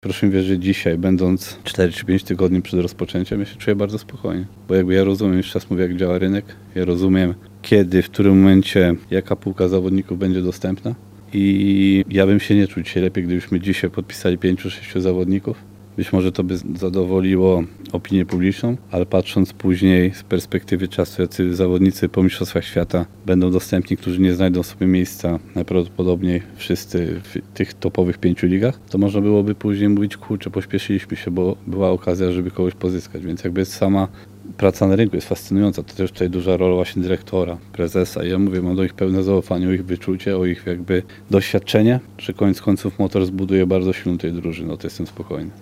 Proszę mi wierzyć, że dzisiaj, będąc 4 czy 5 tygodni przed rozpoczęciem, ja się czuję bardzo spokojnie. Bo jakby ja rozumiem, już czas mówię, jak działa rynek, ja rozumiem, kiedy, w którym momencie, jaka półka zawodników będzie dostępna. I ja bym się nie czuł dzisiaj lepiej, gdybyśmy dzisiaj podpisali 5-6 zawodników. Być może to by zadowoliło opinię publiczną, ale patrząc później z perspektywy czasu, jacy zawodnicy po mistrzostwach świata będą dostępni, którzy nie znajdą sobie miejsca, najprawdopodobniej wszyscy w tych topowych 5 ligach, to można byłoby później mówić, kurczę, pośpieszyliśmy się, bo była okazja, żeby kogoś pozyskać, więc jakby sama praca na rynku jest fascynująca, to też tutaj duża rola właśnie dyrektora, prezesa i ja mówię, mam do nich pełne zaufanie, o ich wyczucie, o ich jakby doświadczenie, że koniec końców Motor zbuduje bardzo silną tej drużyny, to jestem spokojny.